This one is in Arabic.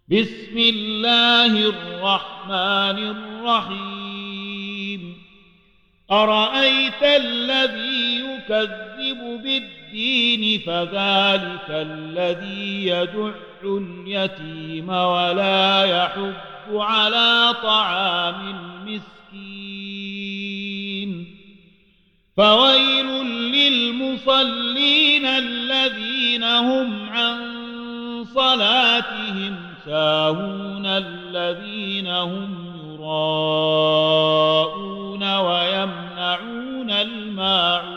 بسم الله الرحمن الرحيم أرأيت الذي يكذب بالدين فذلك الذي يدع اليتيم ولا يحض على طعام المسكين فويل للمصلين الذين هم عن صلاتهم ساهون الذين هم يراءون ويمنعون الماعون